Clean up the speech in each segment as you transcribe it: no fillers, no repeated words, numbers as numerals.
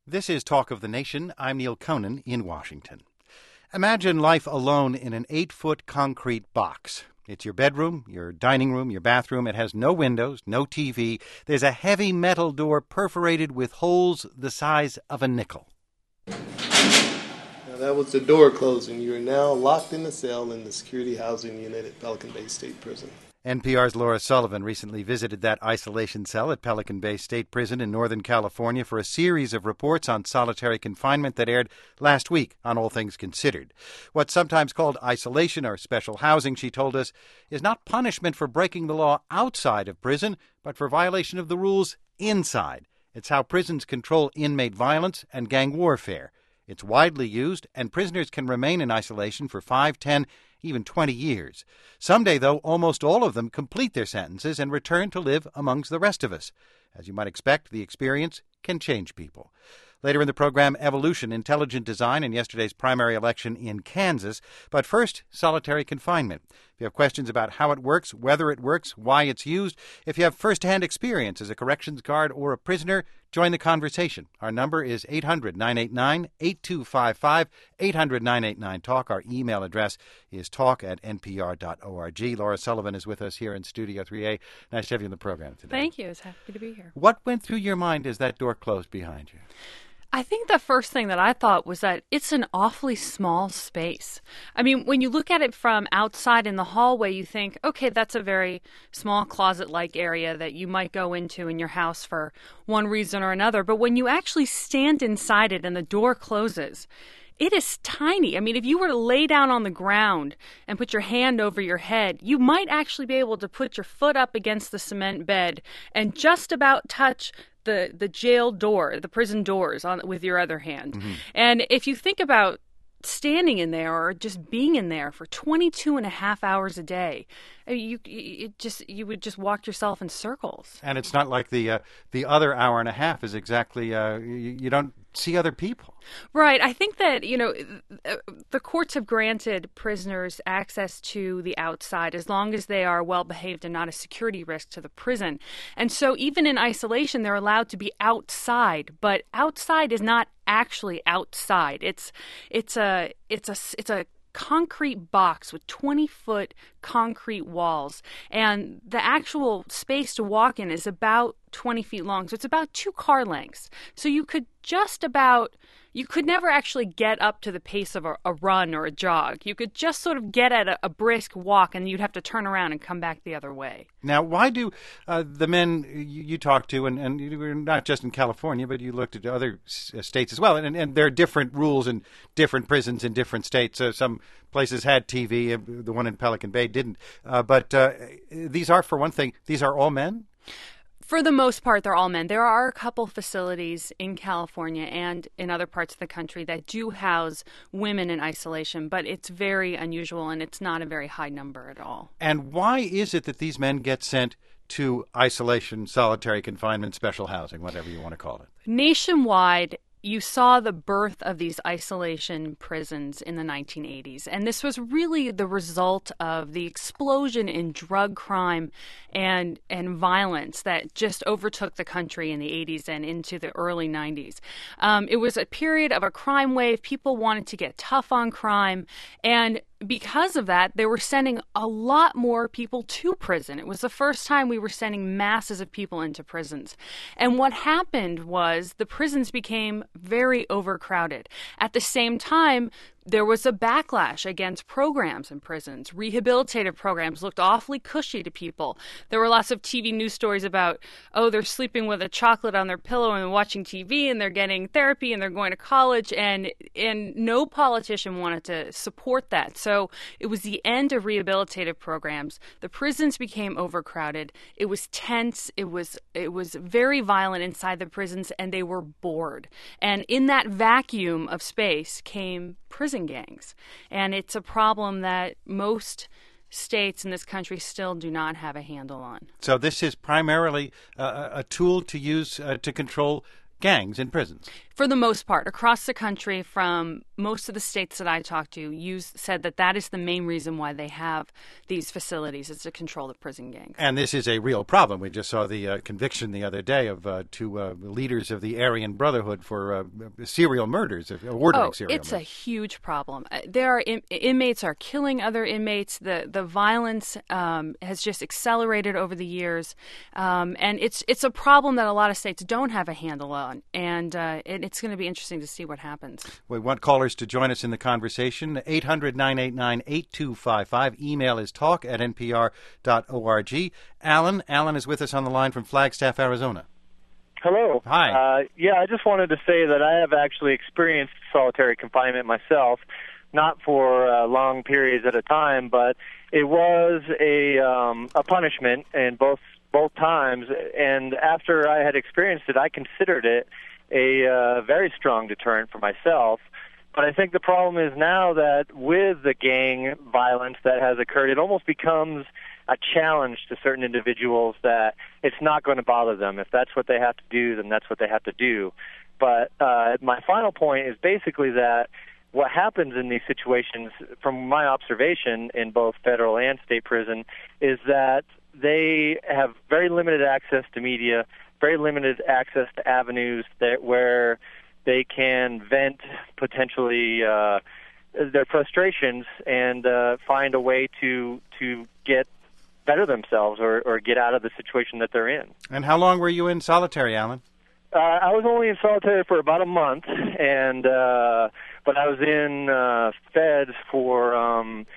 This is Talk of the Nation. I'm Neil Conan in Washington. Imagine life alone in an 8-foot concrete box. It's your bedroom, your dining room, your bathroom. It has no windows, no TV. There's a heavy metal door perforated with holes the size of a nickel. Now that was the door closing. You are now locked in a cell in the security housing unit at Pelican Bay State Prison. NPR's Laura Sullivan recently visited that isolation cell at Pelican Bay State Prison in Northern California for a series of reports on solitary confinement that aired last week on All Things Considered. What's sometimes called isolation or special housing, she told us, is not punishment for breaking the law outside of prison, but for violation of the rules inside. It's how prisons control inmate violence and gang warfare. It's widely used, and prisoners can remain in isolation for 5, 10, even 20 years. Someday, though, almost all of them complete their sentences and return to live amongst the rest of us. As you might expect, the experience can change people. Later in the program, evolution, intelligent design, and yesterday's primary election in Kansas. But first, solitary confinement. If you have questions about how it works, whether it works, why it's used, if you have first-hand experience as a corrections guard or a prisoner, join the conversation. Our number is 800-989-8255, 800-989-TALK. Our email address is talk@npr.org. Laura Sullivan is with us here in Studio 3A. Nice to have you on the program today. Thank you. It's happy to be here. What went through your mind as that door closed behind you? I think the first thing that I thought was that it's an awfully small space. I mean, when you look at it from outside in the hallway, you think, okay, that's a very small closet-like area that you might go into in your house for one reason or another. But when you actually stand inside it and the door closes, it is tiny. I mean, if you were to lay down on the ground and put your hand over your head, you might actually be able to put your foot up against the cement bed and just about touch the jail door, the prison doors with your other hand. Mm-hmm. And if you think about standing in there or just being in there for 22 and a half hours a day, you would just walk yourself in circles. And it's not like the other hour and a half is exactly, you don't see other people. Right. I think that, the courts have granted prisoners access to the outside as long as they are well-behaved and not a security risk to the prison. And so even in isolation, they're allowed to be outside, but outside is not actually outside. It's a concrete box with 20-foot concrete walls, and the actual space to walk in is about 20 feet long, so it's about 2 car lengths. So you could never actually get up to the pace of a run or a jog. You could just sort of get at a brisk walk, and you'd have to turn around and come back the other way. Now, why do the men you talked to, and you were not just in California, but you looked at other states as well, and there are different rules in different prisons in different states. Some places had TV, the one in Pelican Bay didn't. But these are, for one thing, these are all men? For the most part, they're all men. There are a couple facilities in California and in other parts of the country that do house women in isolation, but it's very unusual and it's not a very high number at all. And why is it that these men get sent to isolation, solitary confinement, special housing, whatever you want to call it? Nationwide, you saw the birth of these isolation prisons in the 1980s, and this was really the result of the explosion in drug crime and violence that just overtook the country in the 80s and into the early 90s. It was a period of a crime wave. People wanted to get tough on crime, and because of that, they were sending a lot more people to prison. It was the first time we were sending masses of people into prisons. And what happened was the prisons became very overcrowded. At the same time, there was a backlash against programs in prisons. Rehabilitative programs looked awfully cushy to people. There were lots of TV news stories about, they're sleeping with a chocolate on their pillow and watching TV and they're getting therapy and they're going to college, and no politician wanted to support that. So it was the end of rehabilitative programs. The prisons became overcrowded. It was tense. It was very violent inside the prisons, and they were bored. And in that vacuum of space came prison gangs. And it's a problem that most states in this country still do not have a handle on. So this is primarily a tool to use to control gangs in prisons. For the most part, across the country, from most of the states that I talked to, said that is the main reason why they have these facilities, is to control the prison gangs. And this is a real problem. We just saw the conviction the other day of two leaders of the Aryan Brotherhood for serial murders, ordering serial murders. It's a huge problem. There are inmates are killing other inmates. The violence has just accelerated over the years, and it's a problem that a lot of states don't have a handle on, and it's going to be interesting to see what happens. We want callers to join us in the conversation. 800-989-8255. Email is talk@npr.org. Alan is with us on the line from Flagstaff, Arizona. Hello. Hi. I just wanted to say that I have actually experienced solitary confinement myself, not for long periods at a time, but it was a punishment in both times. And after I had experienced it, I considered it a very strong deterrent for myself. But I think the problem is now that with the gang violence that has occurred, it almost becomes a challenge to certain individuals that it's not going to bother them. If that's what they have to do, then that's what they have to do. But my final point is basically that what happens in these situations, from my observation in both federal and state prison, is that they have very limited access to media, very limited access to avenues where they can vent potentially their frustrations and find a way to get better themselves or get out of the situation that they're in. And how long were you in solitary, Alan? I was only in solitary for about a month, and but I was in feds for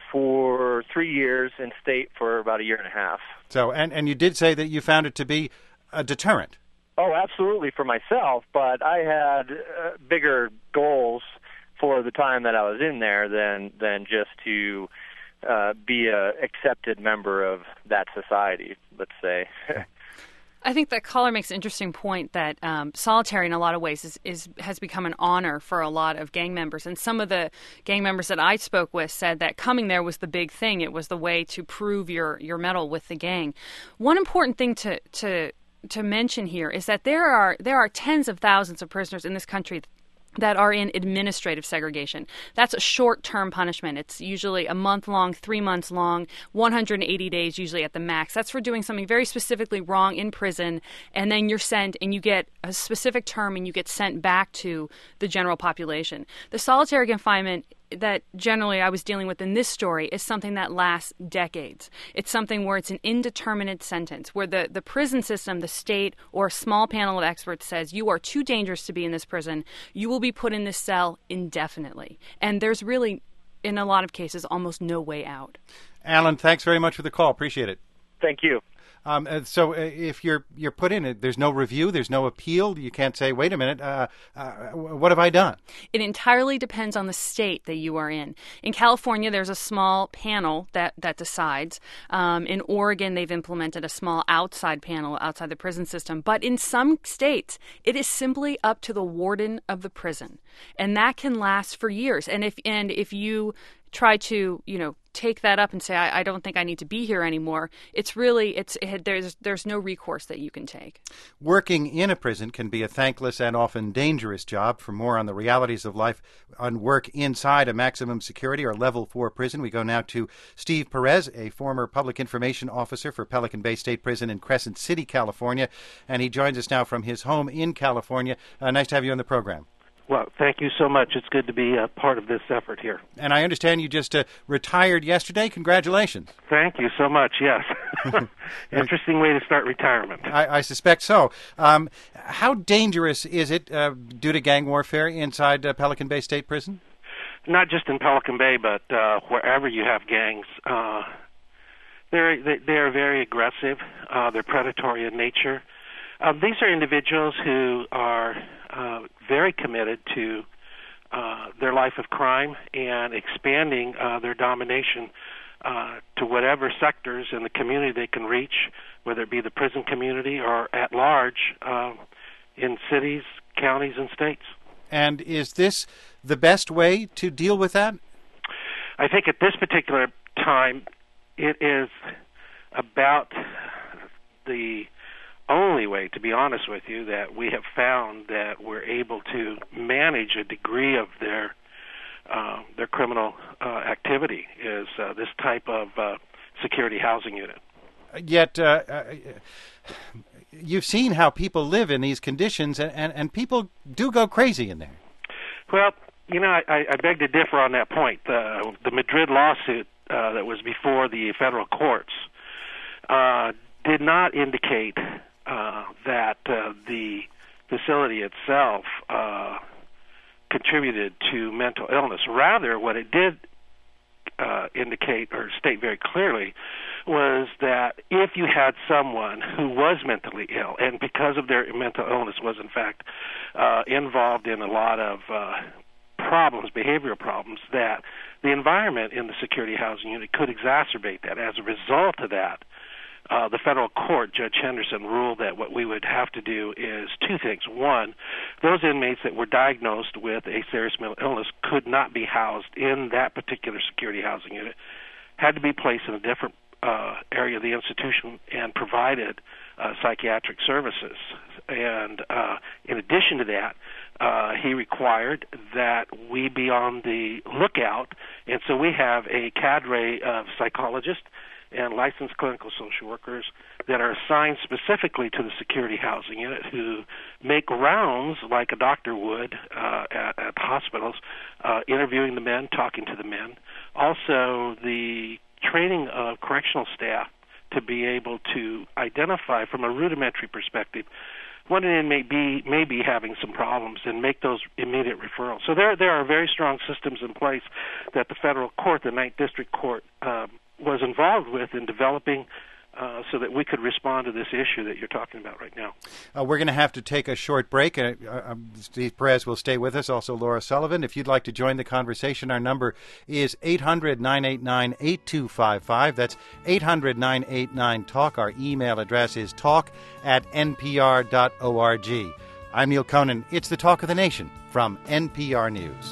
3 years, and state for about a year and a half. So, and you did say that you found it to be a deterrent. Oh, absolutely, for myself, but I had bigger goals for the time that I was in there than just to be a accepted member of that society, let's say. I think that caller makes an interesting point that solitary in a lot of ways has become an honor for a lot of gang members. And some of the gang members that I spoke with said that coming there was the big thing. It was the way to prove your mettle with the gang. One important thing to mention here is that there are tens of thousands of prisoners in this country that are in administrative segregation. That's a short-term punishment. It's usually a month long, 3 months long, 180 days usually at the max. That's for doing something very specifically wrong in prison, and then you're sent and you get a specific term and you get sent back to the general population. The solitary confinement that generally I was dealing with in this story is something that lasts decades. It's something where it's an indeterminate sentence, where the prison system, the state, or a small panel of experts says, you are too dangerous to be in this prison. You will be put in this cell indefinitely. And there's really, in a lot of cases, almost no way out. Alan, thanks very much for the call. Appreciate it. Thank you. So if you're put in it, there's no review, there's no appeal. You can't say, wait a minute, what have I done? It entirely depends on the state that you are in. In California, there's a small panel that decides. In Oregon, they've implemented a small outside panel outside the prison system. But in some states, it is simply up to the warden of the prison. And that can last for years. And if you try to, take that up and say, I don't think I need to be here anymore, there's no recourse that you can take. Working in a prison can be a thankless and often dangerous job. For more on the realities of life on work inside a maximum security or level 4 prison, we go now to Steve Perez, a former public information officer for Pelican Bay State Prison in Crescent City, California, and he joins us now from his home in California. Nice to have you on the program. Well, thank you so much. It's good to be a part of this effort here. And I understand you just retired yesterday. Congratulations. Thank you so much, yes. Interesting way to start retirement. I suspect so. How dangerous is it due to gang warfare inside Pelican Bay State Prison? Not just in Pelican Bay, but wherever you have gangs. They are very aggressive. They're predatory in nature. These are individuals who are very committed to their life of crime and expanding their domination to whatever sectors in the community they can reach, whether it be the prison community or at large in cities, counties, and states. And is this the best way to deal with that? I think at this particular time, it is about the only way, to be honest with you, that we have found that we're able to manage a degree of their criminal activity is this type of security housing unit. Yet, you've seen how people live in these conditions, and people do go crazy in there. Well, I beg to differ on that point. The Madrid lawsuit that was before the federal courts did not indicate that the facility itself contributed to mental illness. Rather, what it did indicate or state very clearly was that if you had someone who was mentally ill, and because of their mental illness was in fact involved in a lot of problems, behavioral problems, that the environment in the security housing unit could exacerbate that. As a result of that, the federal court, Judge Henderson, ruled that what we would have to do is two things. One, those inmates that were diagnosed with a serious mental illness could not be housed in that particular security housing unit, had to be placed in a different area of the institution and provided psychiatric services. And in addition to that, he required that we be on the lookout, and so we have a cadre of psychologists and licensed clinical social workers that are assigned specifically to the security housing unit who make rounds like a doctor would at hospitals, interviewing the men, talking to the men. Also, the training of correctional staff to be able to identify from a rudimentary perspective when an inmate may be having some problems and make those immediate referrals. So there are very strong systems in place that the federal court, the Ninth District Court, was involved with in developing so that we could respond to this issue that you're talking about right now. We're going to have to take a short break. Steve Perez will stay with us, also Laura Sullivan. If you'd like to join the conversation, our number is 800-989-8255. That's 800-989-TALK. Our email address is talk@npr.org. I'm Neil Conan. It's the Talk of the Nation from NPR News.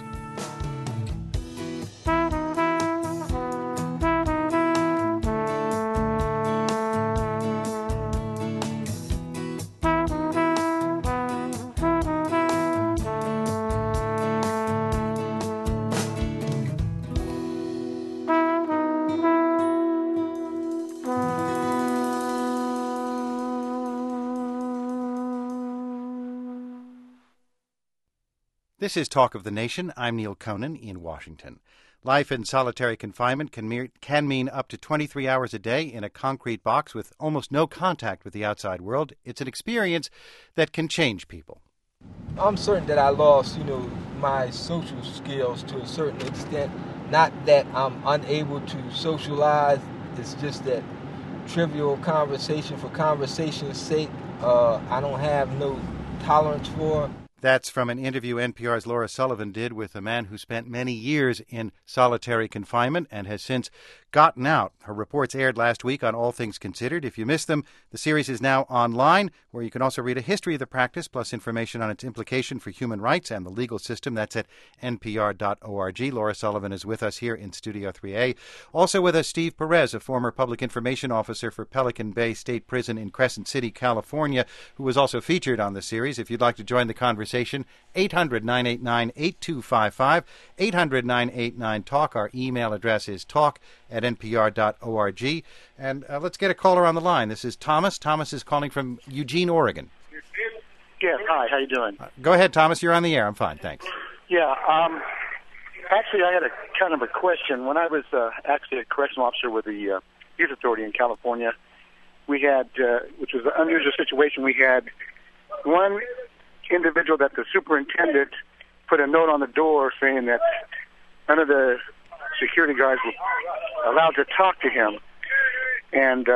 This is Talk of the Nation. I'm Neil Conan in Washington. Life in solitary confinement can mean up to 23 hours a day in a concrete box with almost no contact with the outside world. It's an experience that can change people. I'm certain that I lost, my social skills to a certain extent. Not that I'm unable to socialize. It's just that trivial conversation for conversation's sake, I don't have no tolerance for. That's from an interview NPR's Laura Sullivan did with a man who spent many years in solitary confinement and has since gotten out. Her reports aired last week on All Things Considered. If you missed them, the series is now online, where you can also read a history of the practice, plus information on its implication for human rights and the legal system. That's at npr.org. Laura Sullivan is with us here in Studio 3A. Also with us, Steve Perez, a former public information officer for Pelican Bay State Prison in Crescent City, California, who was also featured on the series. If you'd like to join the conversation, 800-989-8255, 800-989-TALK. Our email address is talk@npr.org. And let's get a caller on the line. This is Thomas. Thomas is calling from Eugene, Oregon. Yes, hi, how you doing? Go ahead, Thomas. You're on the air. I'm fine, thanks. Yeah, actually I had a kind of a question. When I was actually a correctional officer with the Youth Authority in California, we had, which was an unusual situation, we had one individual that the superintendent put a note on the door saying that none of the security guards were allowed to talk to him. And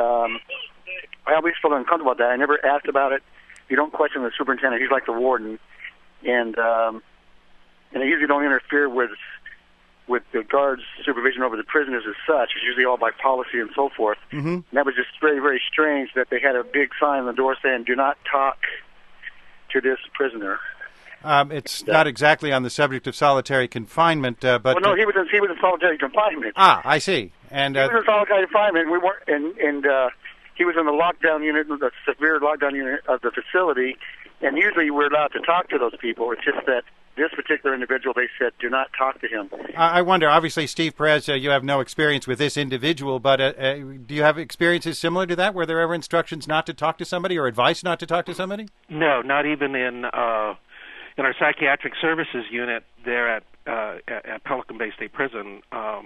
I always felt uncomfortable about that. I never asked about it. You don't question the superintendent. He's like the warden. And I usually don't interfere with the guards' supervision over the prisoners as such. It's usually all by policy and so forth. Mm-hmm. And that was just very, very strange that they had a big sign on the door saying, "Do not talk to this prisoner." It's not exactly on the subject of solitary confinement, but well, no, he was in solitary confinement. I see. And he was in solitary confinement. We weren't, and he was in the lockdown unit, the severe lockdown unit of the facility, and usually we're allowed to talk to those people. It's just that this particular individual, they said, do not talk to him. I wonder, obviously, Steve Perez, you have no experience with this individual, but do you have experiences similar to that? Were there ever instructions not to talk to somebody or advice not to talk to somebody? No, not even in our psychiatric services unit there at Pelican Bay State Prison.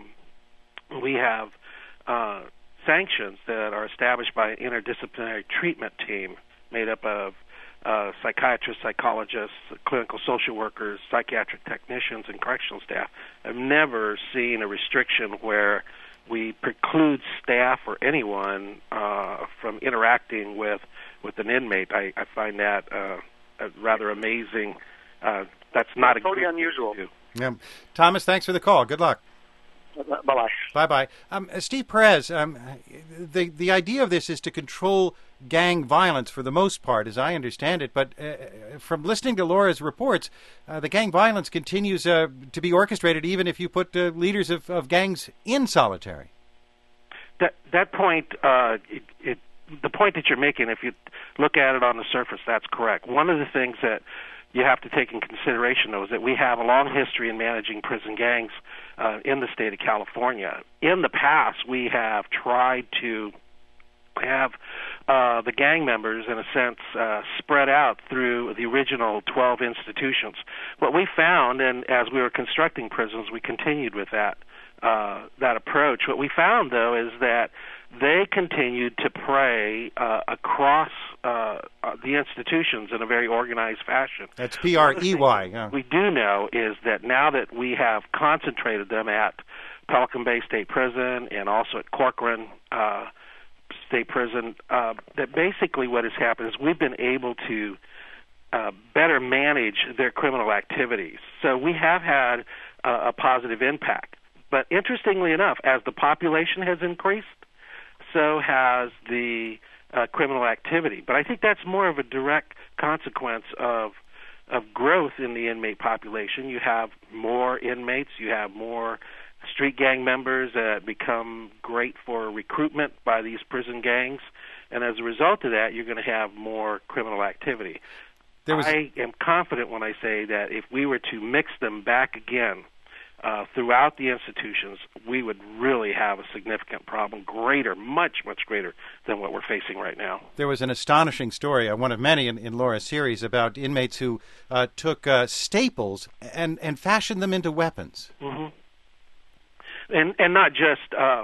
We have sanctions that are established by an interdisciplinary treatment team made up of psychiatrists, psychologists, clinical social workers, psychiatric technicians, and correctional staff. I've never seen a restriction where we preclude staff or anyone from interacting with an inmate. I find that rather amazing. That's not totally unusual. Yeah. Thomas, thanks for the call. Good luck. Bye-bye. Bye-bye. Steve Perez, the idea of this is to control gang violence for the most part, as I understand it. But from listening to Laura's reports, the gang violence continues to be orchestrated even if you put leaders of gangs in solitary. That point, the point that you're making, if you look at it on the surface, that's correct. One of the things that you have to take in consideration, though, is that we have a long history in managing prison gangs in the state of California. In the past, we have tried to have the gang members, in a sense, spread out through the original 12 institutions. What we found, and as we were constructing prisons, we continued with that approach. What we found, though, is that they continued to prey across the institutions in a very organized fashion. That's P-R-E-Y. Yeah. We do know is that now that we have concentrated them at Pelican Bay State Prison and also at Corcoran State Prison, that basically what has happened is we've been able to better manage their criminal activities. So we have had a positive impact. But interestingly enough, as the population has increased, so has the criminal activity. But I think that's more of a direct consequence of growth in the inmate population. You have more inmates, you have more street gang members that become great for recruitment by these prison gangs, and as a result of that, you're going to have more criminal activity. I am confident when I say that if we were to mix them back again throughout the institutions, we would really have a significant problem, much greater than what we're facing right now. There was an astonishing story, one of many in Laura's series, about inmates who took staples and fashioned them into weapons. Mm-hmm. And not just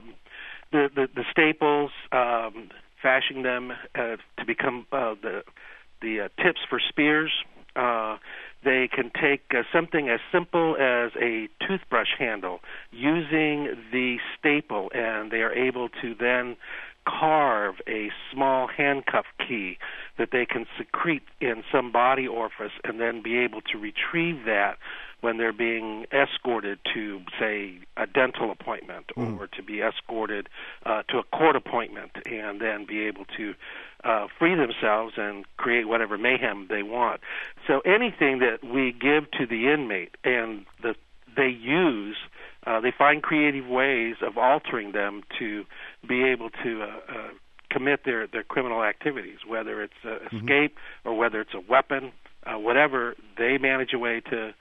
the staples, fashioning them to become the tips for spears. They can take something as simple as a toothbrush handle using the staple, and they are able to then carve a small handcuff key that they can secrete in some body orifice and then be able to retrieve that when they're being escorted to, say, a dental appointment or to be escorted to a court appointment, and then be able to free themselves and create whatever mayhem they want. So anything that we give to the inmate and they use, they find creative ways of altering them to be able to commit their criminal activities, whether it's escape or whether it's a weapon, whatever, they manage a way to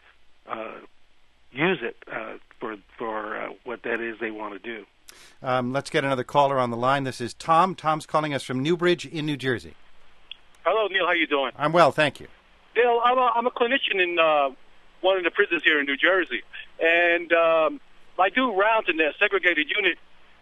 use it for what that is they want to do. Let's get another caller on the line. This is Tom. Tom's calling us from Newbridge in New Jersey. Hello, Neil. How you doing? I'm well, thank you. Neil, I'm a clinician in one of the prisons here in New Jersey, and I do rounds in their segregated unit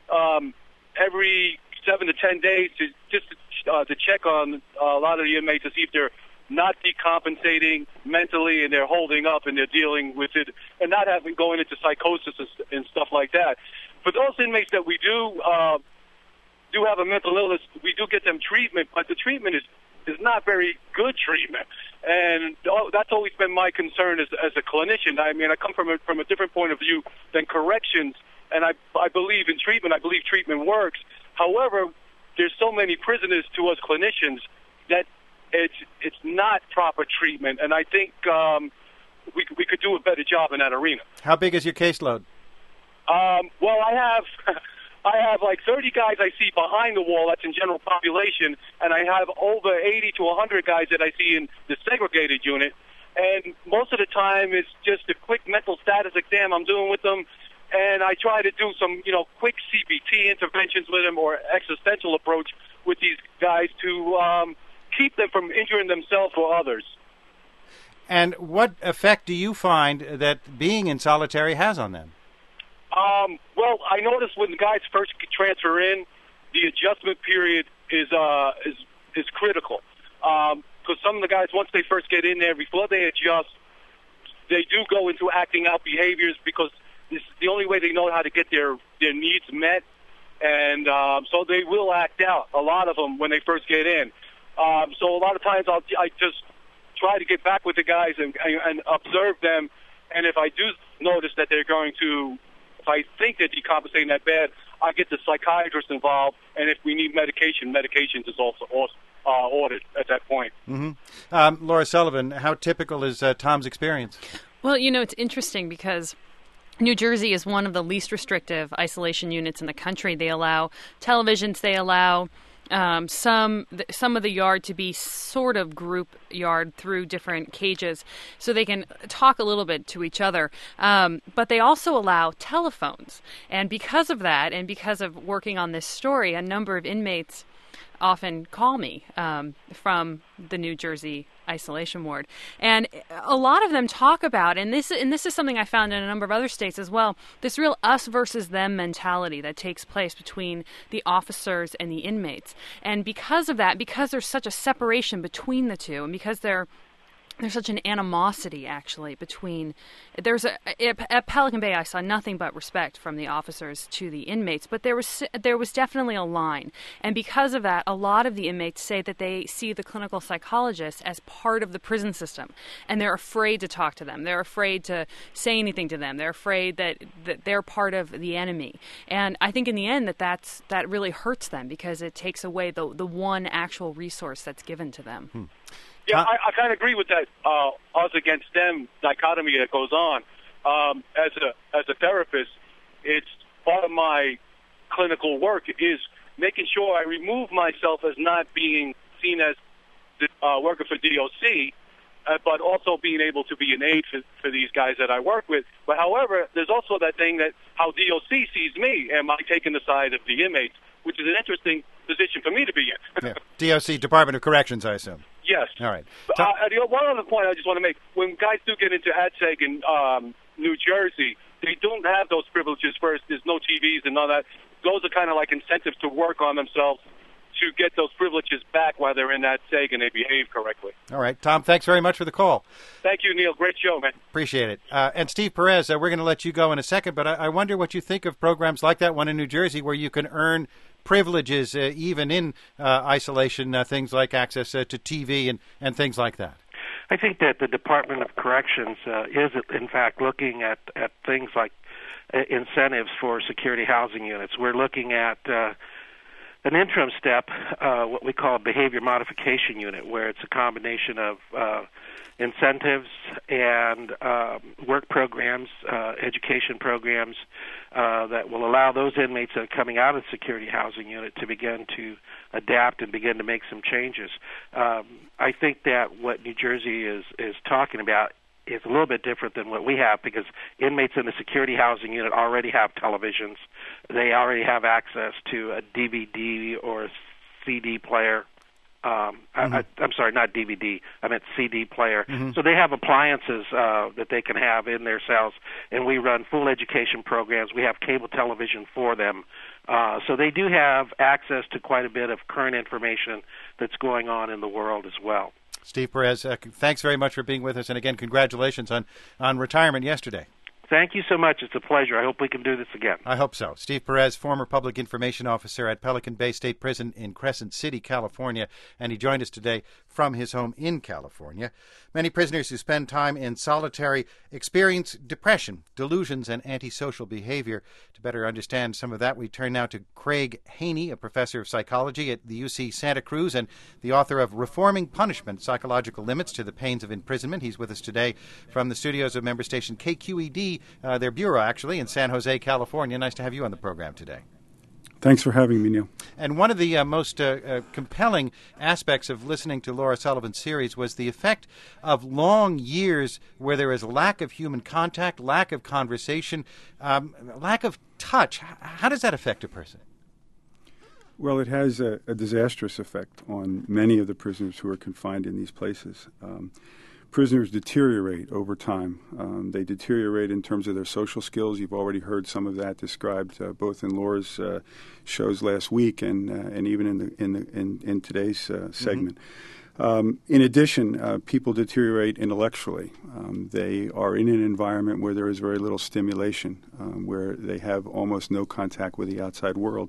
every 7 to 10 days to check on a lot of the inmates to see if they're not decompensating mentally and they're holding up and they're dealing with it and not having going into psychosis and stuff like that. For those inmates that we do have a mental illness, we do get them treatment, but the treatment is not very good treatment. And that's always been my concern as a clinician. I mean, I come from a different point of view than corrections, and I believe in treatment. I believe treatment works. However, there's so many prisoners to us clinicians that it's not proper treatment, and I think we could do a better job in that arena. How big is your caseload? Well, I have I have like 30 guys I see behind the wall, that's in general population, and I have over 80 to 100 guys that I see in the segregated unit. And most of the time it's just a quick mental status exam I'm doing with them, and I try to do some, quick CBT interventions with them or existential approach with these guys to keep them from injuring themselves or others. And what effect do you find that being in solitary has on them? Well, I noticed when the guys first transfer in, the adjustment period is critical. Because some of the guys, once they first get in there, before they adjust, they do go into acting out behaviors because it's the only way they know how to get their needs met. And so they will act out, a lot of them, when they first get in. So a lot of times I just try to get back with the guys and observe them. And if I do notice that they're going to, if I think they're decompensating that bad, I get the psychiatrist involved. And if we need medications is also ordered at that point. Mm-hmm. Laura Sullivan, how typical is Tom's experience? Well, it's interesting because New Jersey is one of the least restrictive isolation units in the country. They allow televisions, they allow some of the yard to be sort of group yard through different cages so they can talk a little bit to each other. But they also allow telephones. And because of that, and because of working on this story, a number of inmates often call me from the New Jersey isolation ward. And a lot of them talk about, and this is something I found in a number of other states as well, this real us versus them mentality that takes place between the officers and the inmates. And because of that, because there's such a separation between the two, and because there's such an animosity, actually, between... At Pelican Bay, I saw nothing but respect from the officers to the inmates, but there was definitely a line. And because of that, a lot of the inmates say that they see the clinical psychologist as part of the prison system, and they're afraid to talk to them. They're afraid to say anything to them. They're afraid that they're part of the enemy. And I think in the end that really hurts them because it takes away the one actual resource that's given to them. Yeah, I kind of agree with that us against them dichotomy that goes on. As a therapist, it's part of my clinical work is making sure I remove myself as not being seen as the worker for DOC, but also being able to be an aid for these guys that I work with. But however, there's also that thing that how DOC sees me. Am I taking the side of the inmates, which is an interesting position for me to be in. Yeah. DOC, Department of Corrections, I assume. Yes. All right. One other point I just want to make. When guys do get into ADSEG in New Jersey, they don't have those privileges first. There's no TVs and all that. Those are kind of like incentives to work on themselves to get those privileges back while they're in that SEG and they behave correctly. All right. Tom, thanks very much for the call. Thank you, Neil. Great show, man. Appreciate it. And Steve Perez, we're going to let you go in a second, but I wonder what you think of programs like that one in New Jersey where you can earn privileges even in isolation, things like access to TV and things like that. I think that the Department of Corrections is, in fact, looking at things like incentives for security housing units. We're looking at an interim step, what we call a behavior modification unit, where it's a combination of incentives and work programs, education programs that will allow those inmates that are coming out of the security housing unit to begin to adapt and begin to make some changes. I think that what New Jersey is talking about is a little bit different than what we have, because inmates in the security housing unit already have televisions. They already have access to a DVD or a CD player. I'm sorry, not DVD. I meant CD player. Mm-hmm. So they have appliances that they can have in their cells, and we run full education programs. We have cable television for them. So they do have access to quite a bit of current information that's going on in the world as well. Steve Perez, thanks very much for being with us, and again, congratulations on retirement yesterday. Thank you so much. It's a pleasure. I hope we can do this again. I hope so. Steve Perez, former public information officer at Pelican Bay State Prison in Crescent City, California, and he joined us today from his home in California. Many prisoners who spend time in solitary experience depression, delusions, and antisocial behavior. To better understand some of that, we turn now to Craig Haney, a professor of psychology at the UC Santa Cruz and the author of Reforming Punishment, Psychological Limits to the Pains of Imprisonment. He's with us today from the studios of member station KQED, their bureau, actually, in San Jose, California. Nice to have you on the program today. Thanks for having me, Neil. And one of the most compelling aspects of listening to Laura Sullivan's series was the effect of long years where there is a lack of human contact, lack of conversation, lack of touch. How does that affect a person? Well, it has a disastrous effect on many of the prisoners who are confined in these places. Prisoners deteriorate over time. They deteriorate in terms of their social skills. You've already heard some of that described both in Laura's shows last week and even in today's segment. In addition, people deteriorate intellectually. They are in an environment where there is very little stimulation, where they have almost no contact with the outside world.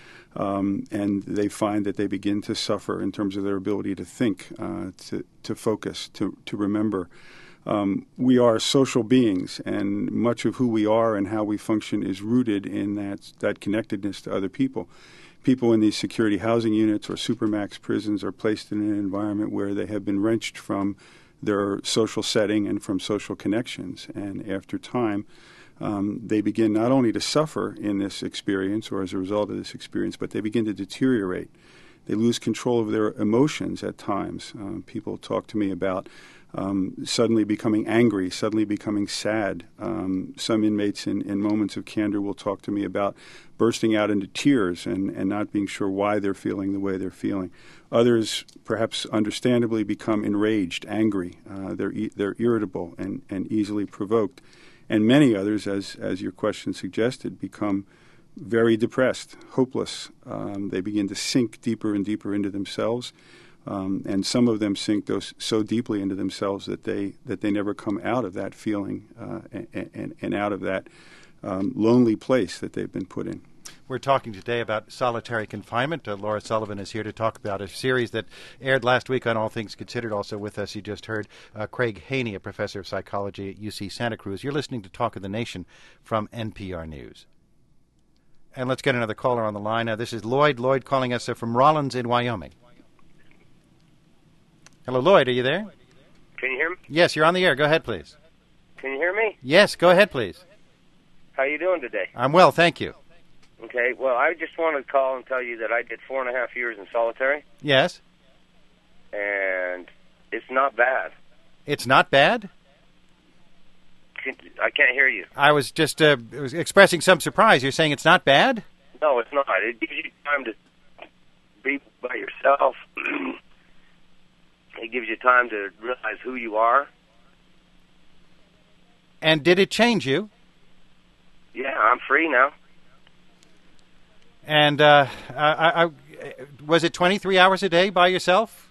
And they find that they begin to suffer in terms of their ability to think, to focus, to remember. We are social beings, and much of who we are and how we function is rooted in that connectedness to other people. People in these security housing units or supermax prisons are placed in an environment where they have been wrenched from their social setting and from social connections. And after time, they begin not only to suffer in this experience or as a result of this experience, but they begin to deteriorate. They lose control of their emotions at times. People talk to me about suddenly becoming angry, suddenly becoming sad. Some inmates in moments of candor will talk to me about bursting out into tears and not being sure why they're feeling the way they're feeling. Others, perhaps understandably, become enraged, angry. They're irritable and easily provoked. And many others, as your question suggested, become very depressed, hopeless. They begin to sink deeper and deeper into themselves, and some of them sink so deeply into themselves that they never come out of that feeling and out of that lonely place that they've been put in. We're talking today about solitary confinement. Laura Sullivan is here to talk about a series that aired last week on All Things Considered. Also with us, you just heard Craig Haney, a professor of psychology at UC Santa Cruz. You're listening to Talk of the Nation from NPR News. And let's get another caller on the line. This is Lloyd. Lloyd calling us from Rollins in Wyoming. Hello, Lloyd. Are you there? Can you hear me? Yes, you're on the air. Go ahead, please. Can you hear me? Yes, go ahead, please. How you doing today? I'm well, thank you. Okay, well, I just wanted to call and tell you that I did 4.5 years in solitary. Yes. And it's not bad. It's not bad? I can't hear you. I was just expressing some surprise. You're saying it's not bad? No, it's not. It gives you time to be by yourself. It gives you time to realize who you are. And did it change you? Yeah, I'm free now. And was it 23 hours a day by yourself?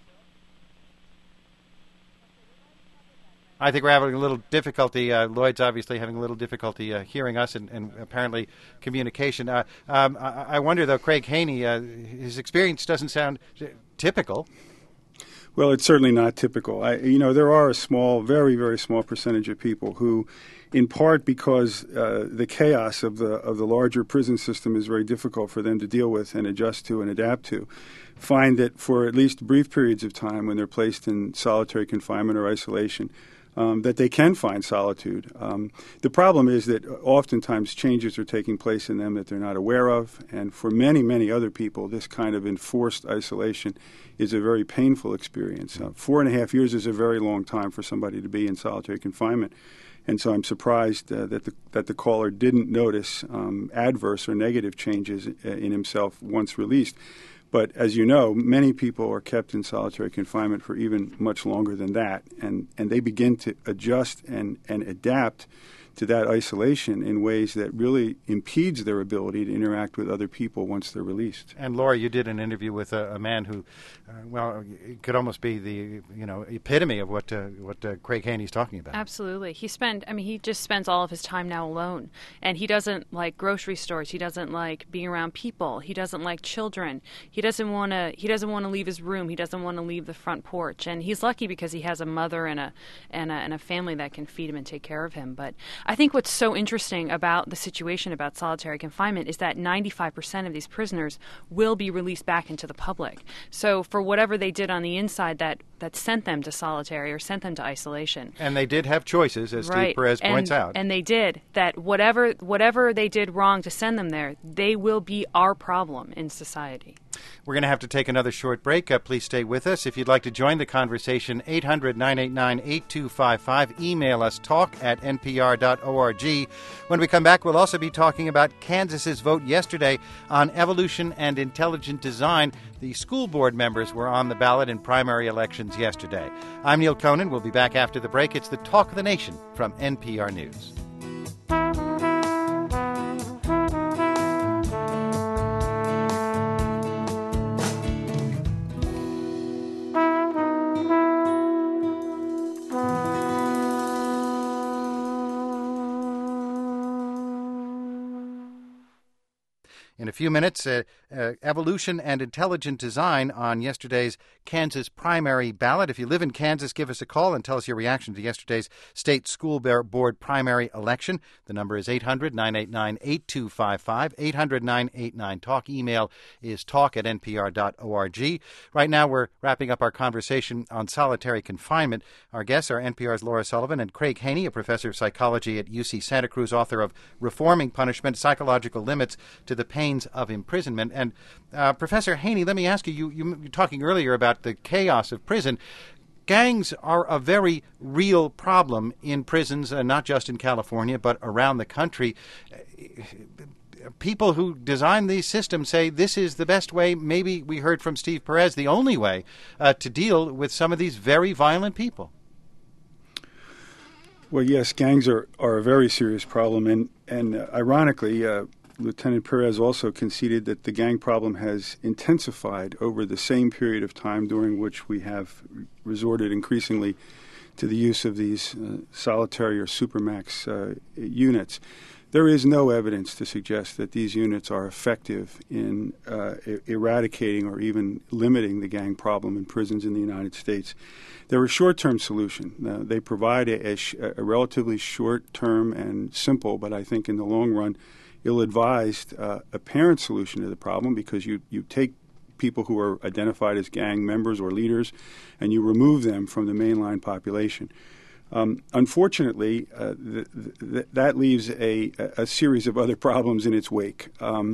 I think we're having a little difficulty. Lloyd's obviously having a little difficulty hearing us and apparently communication. I wonder, though, Craig Haney, his experience doesn't sound typical. Well, it's certainly not typical. There are a small, very, very small percentage of people who, in part because the chaos of the larger prison system is very difficult for them to deal with and adjust to and adapt to, find that for at least brief periods of time when they're placed in solitary confinement or isolation, that they can find solitude. The problem is that oftentimes changes are taking place in them that they're not aware of, and for many, many other people, this kind of enforced isolation is a very painful experience. 4.5 years is a very long time for somebody to be in solitary confinement, and so I'm surprised that the caller didn't notice adverse or negative changes in himself once released. But as you know, many people are kept in solitary confinement for even much longer than that, and they begin to adjust and adapt to that isolation in ways that really impedes their ability to interact with other people once they're released. And Laura, you did an interview with a man who, it could almost be the epitome of what Craig Haney's talking about. Absolutely. He just spends all of his time now alone, and he doesn't like grocery stores. He doesn't like being around people. He doesn't like children. He doesn't want to leave his room. He doesn't want to leave the front porch. And he's lucky because he has a mother and a family that can feed him and take care of him. But I think what's so interesting about the situation about solitary confinement is that 95% of these prisoners will be released back into the public. So for whatever they did on the inside that that sent them to solitary or sent them to isolation. And they did have choices, as Steve Perez points out. And they did. That whatever they did wrong to send them there, they will be our problem in society. We're going to have to take another short break. Please stay with us. If you'd like to join the conversation, 800-989-8255. Email us, talk@npr.org. When we come back, we'll also be talking about Kansas's vote yesterday on evolution and intelligent design. The school board members were on the ballot in primary elections yesterday. I'm Neil Conan. We'll be back after the break. It's the Talk of the Nation from NPR News. In a few minutes, evolution and intelligent design on yesterday's Kansas primary ballot. If you live in Kansas, give us a call and tell us your reaction to yesterday's state school board primary election. The number is 800-989-8255, 800-989-TALK. Email is talk@npr.org. Right now, we're wrapping up our conversation on solitary confinement. Our guests are NPR's Laura Sullivan and Craig Haney, a professor of psychology at UC Santa Cruz, author of Reforming Punishment, Psychological Limits to the Pains of Imprisonment. And Professor Haney, let me ask you, you were talking earlier about the chaos of prison. Gangs are a very real problem in prisons, not just in California, but around the country. People who design these systems say this is the best way, maybe we heard from Steve Perez, the only way to deal with some of these very violent people. Well, yes, gangs are a very serious problem. And ironically, Lieutenant Perez also conceded that the gang problem has intensified over the same period of time during which we have resorted increasingly to the use of these solitary or supermax units. There is no evidence to suggest that these units are effective in eradicating or even limiting the gang problem in prisons in the United States. They're a short-term solution. They provide a relatively short-term and simple, but I think in the long run, ill-advised apparent solution to the problem, because you take people who are identified as gang members or leaders and you remove them from the mainline population. Unfortunately, that leaves a series of other problems in its wake.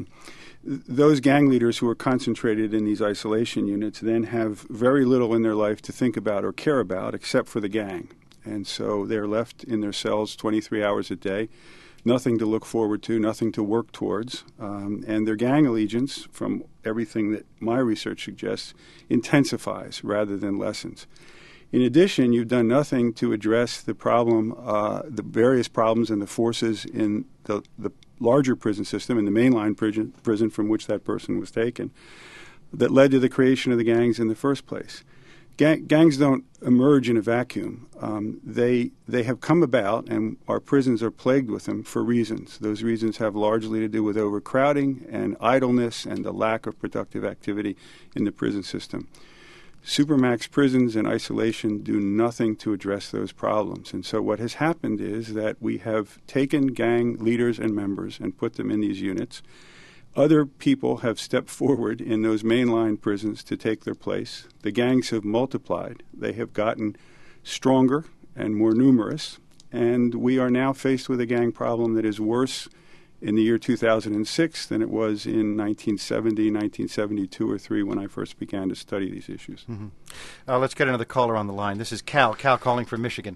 Those gang leaders who are concentrated in these isolation units then have very little in their life to think about or care about except for the gang. And so they're left in their cells 23 hours a day, nothing to look forward to, nothing to work towards, and their gang allegiance, from everything that my research suggests, intensifies rather than lessens. In addition, you've done nothing to address the problem, the various problems and the forces in the larger prison system, in the mainline prison from which that person was taken, that led to the creation of the gangs in the first place. Gangs don't emerge in a vacuum. They have come about, and our prisons are plagued with them for reasons. Those reasons have largely to do with overcrowding and idleness and the lack of productive activity in the prison system. Supermax prisons and isolation do nothing to address those problems. And so what has happened is that we have taken gang leaders and members and put them in these units. Other people have stepped forward in those mainline prisons to take their place. The gangs have multiplied. They have gotten stronger and more numerous. And we are now faced with a gang problem that is worse in the year 2006 than it was in 1970, 1972 or 3 when I first began to study these issues. Mm-hmm. Let's get another caller on the line. This is Cal. Cal calling from Michigan.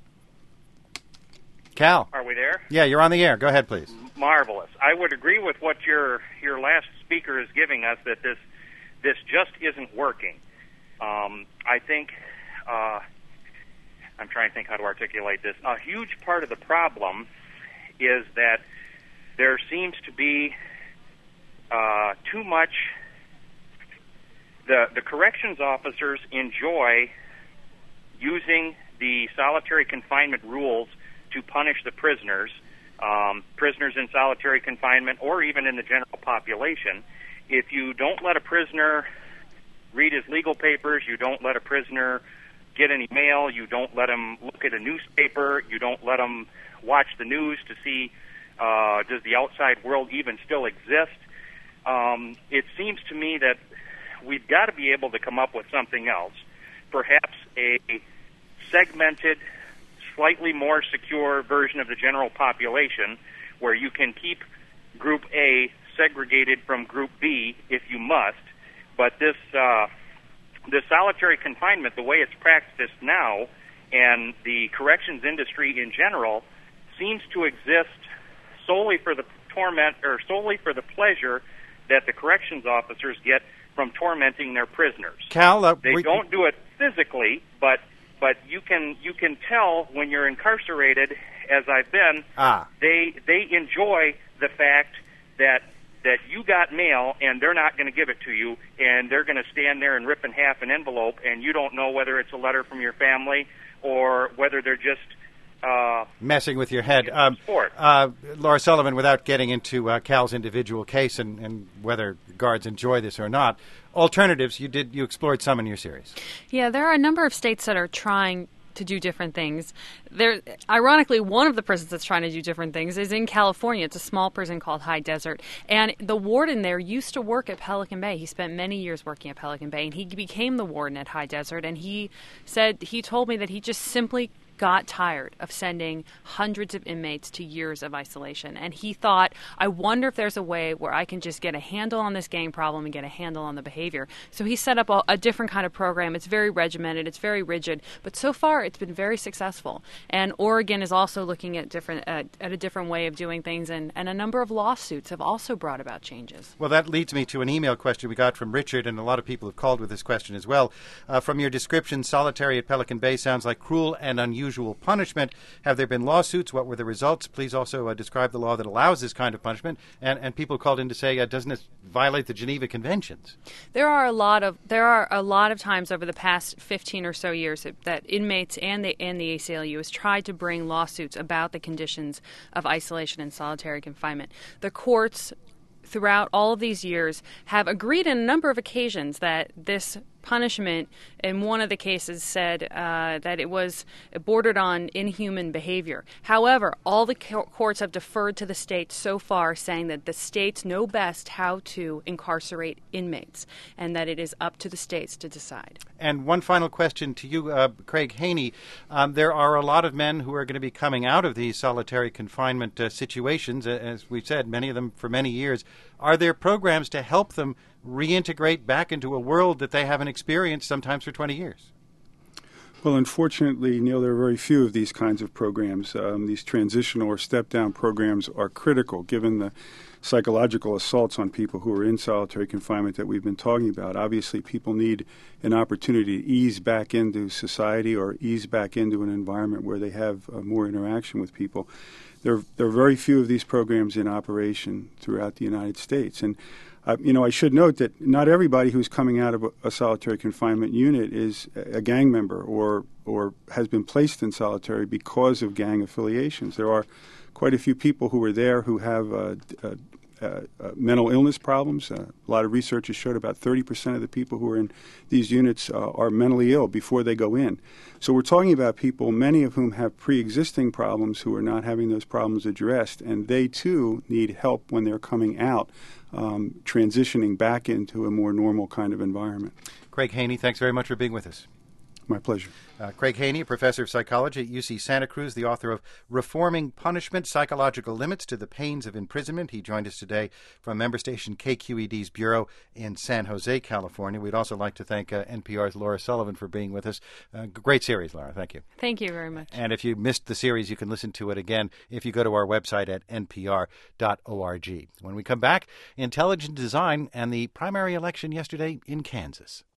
Cal. Are we there? Yeah, you're on the air. Go ahead, please. Marvelous. I would agree with what your last speaker is giving us, that this just isn't working. I think, I'm trying to think how to articulate this. A huge part of the problem is that there seems to be too much. The corrections officers enjoy using the solitary confinement rules to punish the prisoners, prisoners in solitary confinement, or even in the general population. If you don't let a prisoner read his legal papers, you don't let a prisoner get any mail, you don't let him look at a newspaper, you don't let him watch the news to see does the outside world even still exist. It seems to me that we've got to be able to come up with something else perhaps a segmented, slightly more secure version of the general population where you can keep Group A segregated from Group B if you must. But this solitary confinement, the way it's practiced now, and the corrections industry in general, seems to exist solely for the torment or solely for the pleasure that the corrections officers get from tormenting their prisoners. Cal, they don't do it physically, but you can tell when you're incarcerated, as I've been. They enjoy the fact that you got mail and they're not going to give it to you, and they're going to stand there and rip in half an envelope, and you don't know whether it's a letter from your family or whether they're just messing with your head. Laura Sullivan, without getting into Cal's individual case and whether guards enjoy this or not, alternatives, you explored some in your series. Yeah, there are a number of states that are trying to do different things. Ironically, one of the prisons that's trying to do different things is in California. It's a small prison called High Desert. And the warden there used to work at Pelican Bay. He spent many years working at Pelican Bay, and he became the warden at High Desert. And he told me that he just simply got tired of sending hundreds of inmates to years of isolation. And he thought, I wonder if there's a way where I can just get a handle on this gang problem and get a handle on the behavior. So he set up a different kind of program. It's very regimented. It's very rigid. But so far, it's been very successful. And Oregon is also looking at a different way of doing things. And a number of lawsuits have also brought about changes. Well, that leads me to an email question we got from Richard, and a lot of people have called with this question as well. From your description, solitary at Pelican Bay sounds like cruel and unusual punishment. Have there been lawsuits? What were the results? Please also describe the law that allows this kind of punishment. And people called in to say, doesn't it violate the Geneva Conventions? There are a lot of times over the past 15 or so years that inmates and the ACLU has tried to bring lawsuits about the conditions of isolation and solitary confinement. The courts throughout all of these years have agreed on a number of occasions that this punishment, in one of the cases, said that it was bordered on inhuman behavior. However, all the courts have deferred to the states so far, saying that the states know best how to incarcerate inmates and that it is up to the states to decide. And one final question to you, Craig Haney. There are a lot of men who are going to be coming out of these solitary confinement situations, as we've said, many of them for many years. Are there programs to help them reintegrate back into a world that they haven't experienced sometimes for 20 years? Well, unfortunately, Neil, there are very few of these kinds of programs. These transitional or step-down programs are critical, given the psychological assaults on people who are in solitary confinement that we've been talking about. Obviously, people need an opportunity to ease back into society or ease back into an environment where they have more interaction with people. There are very few of these programs in operation throughout the United States. And I should note that not everybody who's coming out of a solitary confinement unit is a gang member or has been placed in solitary because of gang affiliations. There are quite a few people who are there who have mental illness problems. A lot of research has showed about 30% of the people who are in these units are mentally ill before they go in. So we're talking about people, many of whom have pre-existing problems, who are not having those problems addressed, and they too need help when they're coming out, transitioning back into a more normal kind of environment. Craig Haney, thanks very much for being with us. My pleasure. Craig Haney, professor of psychology at UC Santa Cruz, the author of Reforming Punishment, Psychological Limits to the Pains of Imprisonment. He joined us today from member station KQED's bureau in San Jose, California. We'd also like to thank NPR's Laura Sullivan for being with us. Great series, Laura. Thank you. Thank you very much. And if you missed the series, you can listen to it again if you go to our website at npr.org. When we come back, intelligent design and the primary election yesterday in Kansas.